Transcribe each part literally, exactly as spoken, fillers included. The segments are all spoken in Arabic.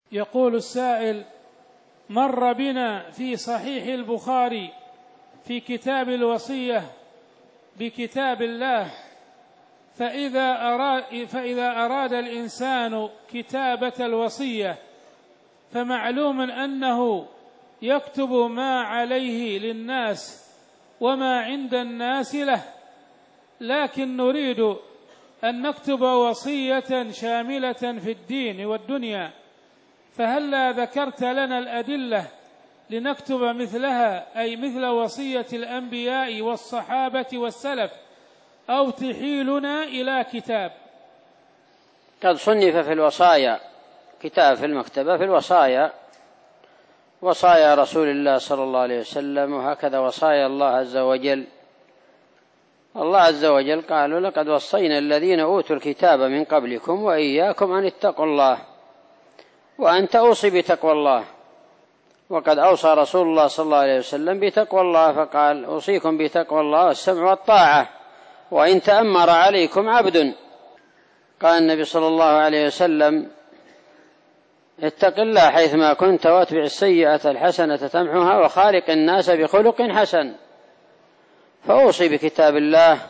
يقول السائل: مر بنا في صحيح البخاري في كتاب الوصية بكتاب الله، فإذا أراد, فإذا أراد الإنسان كتابة الوصية فمعلوم أنه يكتب ما عليه للناس وما عند الناس له، لكن نريد أن نكتب وصية شاملة في الدين والدنيا، فهلا ذكرت لنا الأدلة لنكتب مثلها، أي مثل وصية الأنبياء والصحابة والسلف، أو تحيلنا إلى كتاب؟ قد صنف في الوصايا كتاب في المكتبة في الوصايا، وصايا رسول الله صلى الله عليه وسلم، وهكذا وصايا الله عز وجل. الله عز وجل قال: لقد وصينا الذين أوتوا الكتاب من قبلكم وإياكم أن اتقوا الله، وأنت أوصي بتقوى الله. وقد أوصى رسول الله صلى الله عليه وسلم بتقوى الله، فقال: أوصيكم بتقوى الله والسمع والطاعة وإن تأمر عليكم عبد. قال النبي صلى الله عليه وسلم: اتق الله حيثما كنت واتبع السيئة الحسنة تمحها وخالق الناس بخلق حسن. فأوصي بكتاب الله.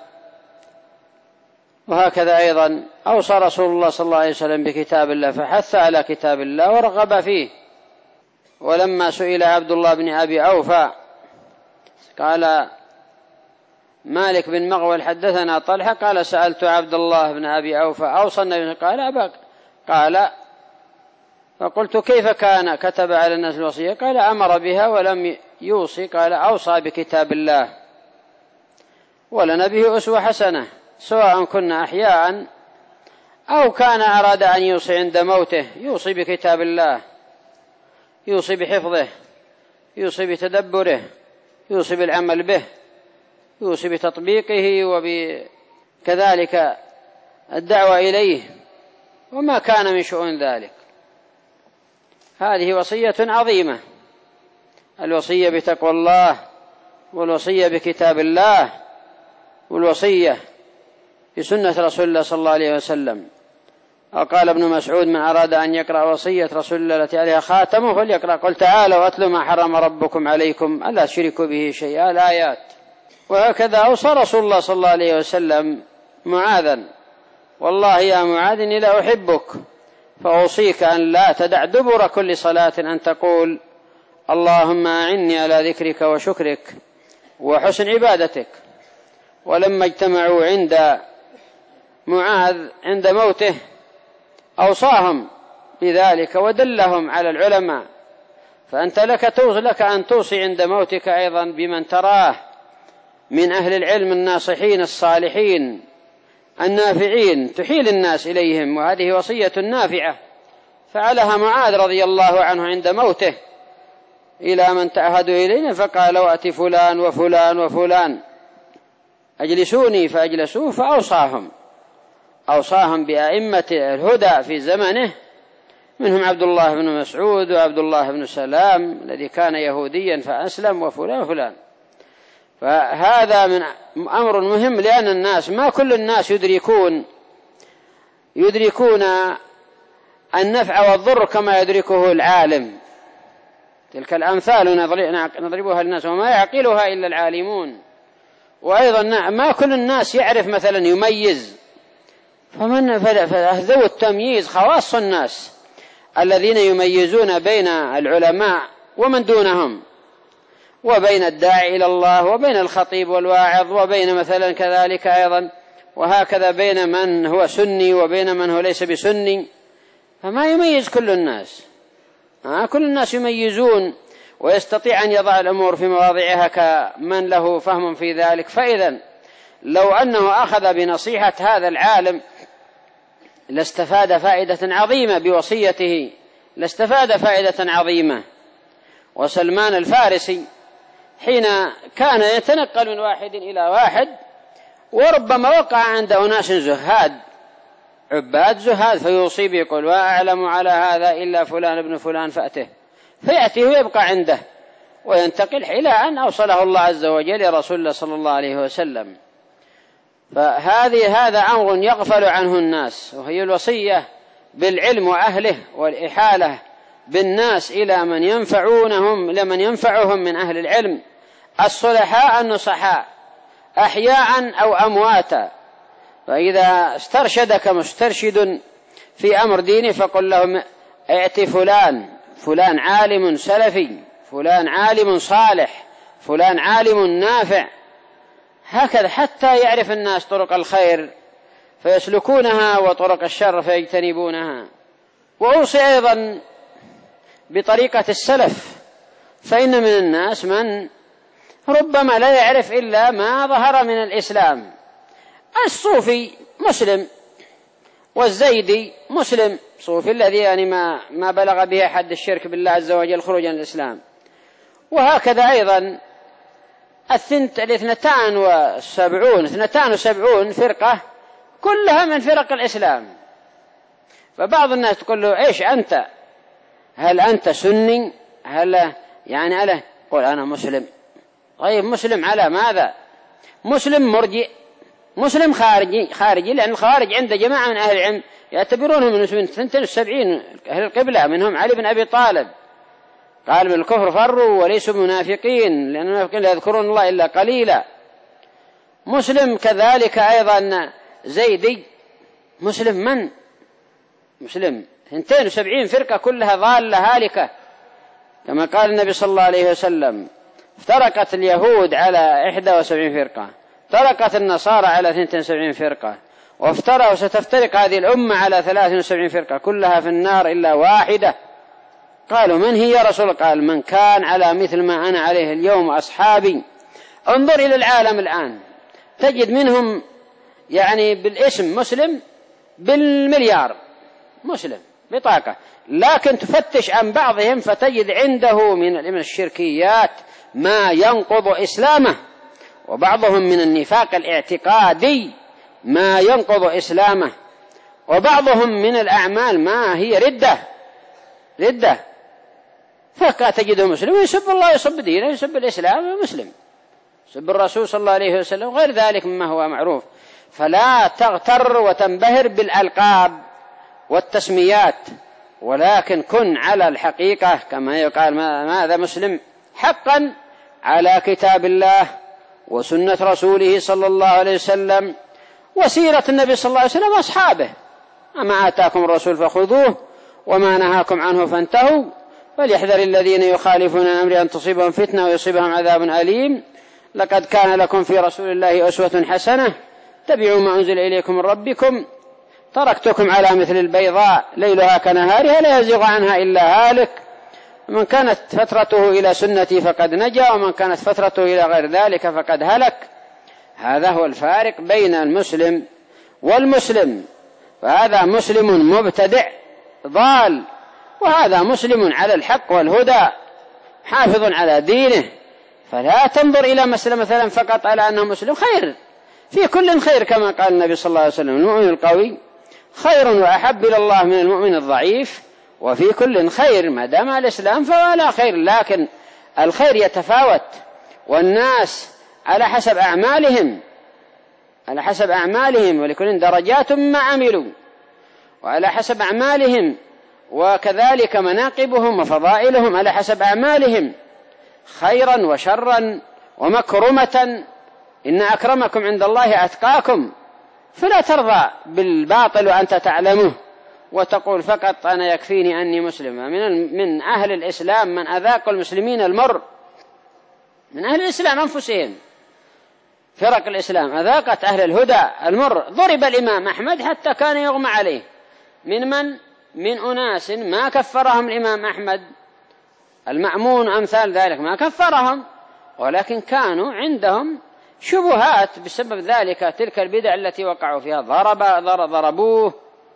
وهكذا أيضا أوصى رسول الله صلى الله عليه وسلم بكتاب الله، فحث على كتاب الله ورغب فيه. ولما سئل عبد الله بن أبي أوفى قال مالك بن مغول حدثنا طلحة، قال: سألت عبد الله بن أبي أوفى أوصى النبي، قال: أباك. قال: فقلت: كيف كان كتب على الناس الوصية؟ قال: أمر بها ولم يوصي. قال: أوصى بكتاب الله، ولنا به أسوة حسنة، سواء كنا أحياء أو كان أراد أن يوصي عند موته. يوصي بكتاب الله، يوصي بحفظه، يوصي بتدبره، يوصي بالعمل به، يوصي بتطبيقه، وكذلك الدعوة إليه، وما كان من شؤون ذلك. هذه وصية عظيمة، الوصية بتقوى الله، والوصية بكتاب الله، والوصية بسنة رسول الله صلى الله عليه وسلم. وقال ابن مسعود: من أراد أن يقرأ وصية رسول الله التي عليها خاتمه فليقرأ قل تعالوا أتلوا ما حرم ربكم عليكم ألا تشركوا به شيئا، الآيات. وهكذا أوصى رسول الله صلى الله عليه وسلم معاذا: والله يا معاذ إني لا أحبك، فأوصيك أن لا تدع دبر كل صلاة أن تقول اللهم أعني على ذكرك وشكرك وحسن عبادتك. ولما اجتمعوا عند معاذ عند موته أوصاهم بذلك ودلهم على العلماء. فأنت لك لك أن توصي عند موتك أيضا بمن تراه من أهل العلم الناصحين الصالحين النافعين، تحيل الناس إليهم، وهذه وصية نافعة فعلها معاذ رضي الله عنه عند موته إلى من تعهدوا إلينا، فقال: وأتي فلان وفلان وفلان أجلسوني، فأجلسوه، فأوصاهم أوصاهم بأئمة الهدى في زمنه، منهم عبد الله بن مسعود وعبد الله بن سلام الذي كان يهوديا فأسلم، وفلان وفلان. فهذا من أمر مهم، لأن الناس ما كل الناس يدركون يدركون النفع والضر كما يدركه العالم. تلك الأمثال نضربها للناس وما يعقلها إلا العالمون. وأيضا ما كل الناس يعرف مثلا يميز، فمن فذو التمييز خواص الناس الذين يميزون بين العلماء ومن دونهم، وبين الداعي إلى الله وبين الخطيب والواعظ، وبين مثلا كذلك أيضا وهكذا بين من هو سني وبين من هو ليس بسني. فما يميز كل الناس، آه كل الناس يميزون، ويستطيع أن يضع الأمور في مواضعها كمن له فهم في ذلك. فإذا لو أنه أخذ بنصيحة هذا العالم لاستفاد فائدة عظيمة بوصيته، لاستفاد فائدة عظيمة. وسلمان الفارسي حين كان يتنقل من واحد إلى واحد، وربما وقع عند أناس زهاد عباد زهاد، فيوصي بيقول: وأعلم على هذا إلا فلان ابن فلان فأته، فيأتيه ويبقى عنده وينتقل إلى أن أوصله الله عز وجل لرسول الله صلى الله عليه وسلم. فهذه هذا أمر يغفل عنه الناس، وهي الوصية بالعلم وأهله والإحالة بالناس إلى من ينفعونهم لمن ينفعهم من أهل العلم الصلحاء النصحاء أحياء أو أمواتا. فإذا استرشدك مسترشد في أمر ديني فقل لهم ائت فلان فلان عالم سلفي، فلان عالم صالح، فلان عالم نافع، هكذا حتى يعرف الناس طرق الخير فيسلكونها وطرق الشر فيجتنبونها. وأوصي أيضا بطريقة السلف، فإن من الناس من ربما لا يعرف إلا ما ظهر من الإسلام. الصوفي مسلم، والزيدي مسلم، صوفي الذي يعني ما ما بلغ به حد الشرك بالله عز وجل خروجا من الإسلام. وهكذا أيضا الثنت الاثنتان والسبعون اثنتان وسبعون فرقة كلها من فرق الإسلام. فبعض الناس تقول له إيش أنت؟ هل أنت سني؟ هل يعني أله؟ قل أنا مسلم. طيب مسلم على ماذا؟ مسلم مرجئ، مسلم خارجي خارجي لأن الخارج عند جماعة من أهل العلم يعتبرونهم من اثنتين وسبعين أهل القبلة، منهم علي بن أبي طالب قال من الكفر فروا وليسوا منافقين لأن المنافقين لا يذكرون الله إلا قليلا. مسلم كذلك أيضا زيدي مسلم، من مسلم اثنتين وسبعين فرقة كلها ضالة هالكة، كما قال النبي صلى الله عليه وسلم افترقت اليهود على إحدى وسبعين فرقة، افترقت النصارى على اثنتين وسبعين فرقة، وافترى وستفترق هذه الأمة على ثلاث وسبعين فرقة كلها في النار إلا واحدة. قالوا من هي يا رسول؟ قال من كان على مثل ما أنا عليه اليوم أصحابي. انظر إلى العالم الآن تجد منهم يعني بالاسم مسلم بالمليار مسلم بطاقة، لكن تفتش عن بعضهم فتجد عنده من الشركيات ما ينقض إسلامه، وبعضهم من النفاق الاعتقادي ما ينقض إسلامه، وبعضهم من الأعمال ما هي ردة ردة. فكا تجده مسلم يسب الله يسب دينه يسب الإسلام مسلم، يسب الرسول صلى الله عليه وسلم غير ذلك مما هو معروف. فلا تغتر وتنبهر بالألقاب والتسميات، ولكن كن على الحقيقة كما يقال ماذا مسلم حقا على كتاب الله وسنة رسوله صلى الله عليه وسلم وسيرة النبي صلى الله عليه وسلم وأصحابه. أما آتاكم الرسول فخذوه وما نهاكم عنه فانتهوا فليحذر الذين يخالفون عن أمره أن تصيبهم فتنة ويصيبهم عذاب أليم. لقد كان لكم في رسول الله أسوة حسنة اتبعوا ما أنزل إليكم من ربكم تركتكم على مثل البيضاء ليلها كنهارها لا يزيغ عنها إلا هالك. من كانت فترته إلى سنتي فقد نجا ومن كانت فترته إلى غير ذلك فقد هلك. هذا هو الفارق بين المسلم والمسلم، فهذا مسلم مبتدع ضال، وهذا مسلم على الحق والهدى حافظ على دينه. فلا تنظر إلى مسألة مثلا فقط على أنه مسلم، خير في كل خير كما قال النبي صلى الله عليه وسلم المؤمن القوي خير وأحب إلى الله من المؤمن الضعيف، وفي كل خير ما دام الإسلام فهو لا خير. لكن الخير يتفاوت، والناس على حسب أعمالهم على حسب أعمالهم ولكل درجات مما عملوا، وعلى حسب أعمالهم وكذلك مناقبهم وفضائلهم على حسب أعمالهم خيرا وشرا ومكرمة. إن أكرمكم عند الله أتقاكم. فلا ترضى بالباطل وأنت تعلمه وتقول فقط أنا يكفيني أني مسلم. من من أهل الإسلام من أذاق المسلمين المر، من أهل الإسلام أنفسهم فرق الإسلام أذاقت أهل الهدى المر. ضرب الإمام أحمد حتى كان يغمى عليه من من من أناس ما كفرهم الإمام أحمد، المأمون أمثال ذلك ما كفرهم، ولكن كانوا عندهم شبهات بسبب ذلك تلك البدع التي وقعوا فيها ضرب ضربوه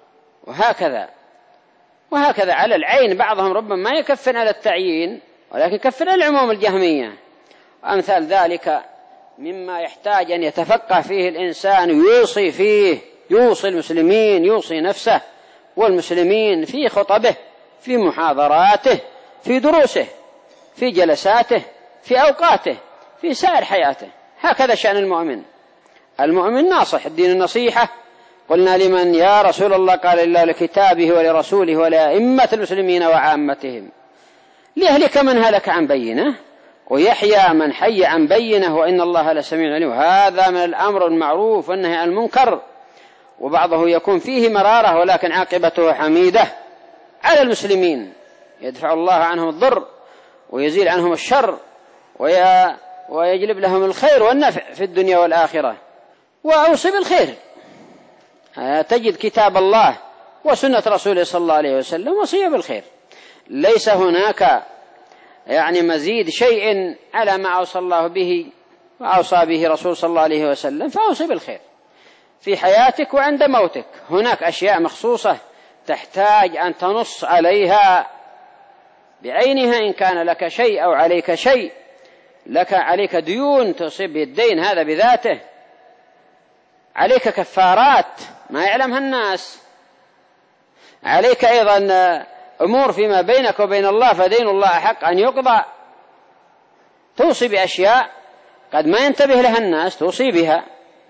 وهكذا وهكذا على العين. بعضهم ربما ما يكفر على التعيين ولكن كفر العموم الجهمية وأمثال ذلك مما يحتاج أن يتفقه فيه الإنسان ويوصي فيه، يوصي المسلمين، يوصي نفسه والمسلمين في خطبه، في محاضراته، في دروسه، في جلساته، في أوقاته، في سائر حياته. هكذا شأن المؤمن. المؤمن ناصح، الدين النصيحة، قلنا لمن يا رسول الله؟ قال لله لكتابه ولرسوله ولأئمة المسلمين وعامتهم ليهلك من هلك عن بينه ويحيى من حي عن بينه وإن الله لسميع عليم. هذا من الأمر المعروف والنهي عن المنكر، وبعضه يكون فيه مرارة ولكن عاقبته حميدة على المسلمين، يدفع الله عنهم الضر ويزيل عنهم الشر ويجلب لهم الخير والنفع في الدنيا والآخرة. وأوصي بالخير، تجد كتاب الله وسنة رسوله صلى الله عليه وسلم وصية بالخير، ليس هناك يعني مزيد شيء على ما أوصى الله به وأوصى به رسول صلى الله عليه وسلم، فأوصي بالخير في حياتك وعند موتك. هناك أشياء مخصوصة تحتاج أن تنص عليها بعينها، إن كان لك شيء أو عليك شيء، لك عليك ديون تصيب الدين هذا بذاته، عليك كفارات ما يعلمها الناس، عليك أيضا أمور فيما بينك وبين الله فدين الله حق أن يقضى، توصي بأشياء قد ما ينتبه لها الناس توصي بها.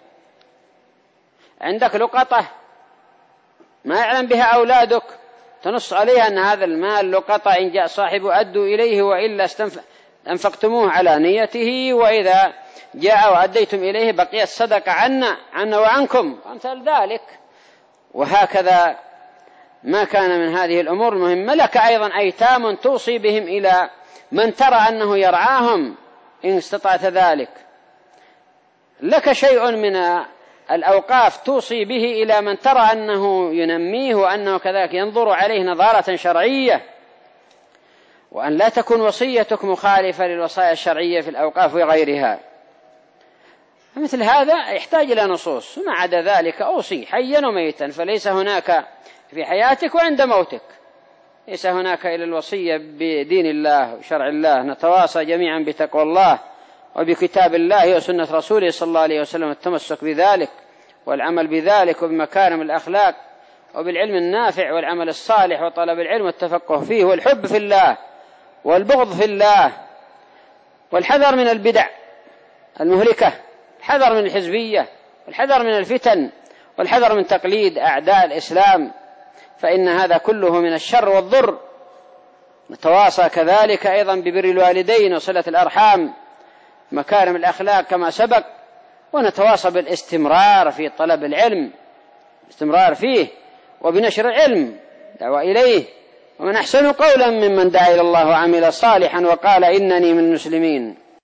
عندك لقطة ما يعلم بها أولادك تنص عليها أن هذا المال لقطة إن جاء صاحبه أدوا إليه وإلا أنفقتموه على نيته، وإذا جاء وأديتم إليه بقي الصدقة عنا عنا وعنكم أمثال ذلك. وهكذا ما كان من هذه الأمور المهمة. لك أيضا أيتام توصي بهم إلى من ترى أنه يرعاهم إن استطعت ذلك، لك شيء من الأوقاف توصي به إلى من ترى أنه ينميه وأنه كذلك ينظر عليه نظارة شرعية، وأن لا تكون وصيتك مخالفة للوصايا الشرعية في الأوقاف وغيرها. مثل هذا يحتاج إلى نصوص، وما عدا ذلك أوصي حيا وميتا، فليس هناك في حياتك وعند موتك ليس هناك إلى الوصية بدين الله وشرع الله. نتواصى جميعا بتقوى الله وبكتاب الله وسنة رسوله صلى الله عليه وسلم، التمسك بذلك والعمل بذلك وبمكارم الأخلاق وبالعلم النافع والعمل الصالح وطلب العلم والتفقه فيه والحب في الله والبغض في الله، والحذر من البدع المهلكة، الحذر من الحزبية، والحذر من الفتن، والحذر من تقليد أعداء الإسلام، فإن هذا كله من الشر والضر. نتواصى كذلك أيضا ببر الوالدين وصلة الأرحام، مكارم الأخلاق كما سبق، ونتواصى بالاستمرار في طلب العلم، استمرار فيه وبنشر العلم دعوة إليه. ومن أحسن قولا ممن دعا إلى الله وعمل صالحا وقال إنني من المسلمين.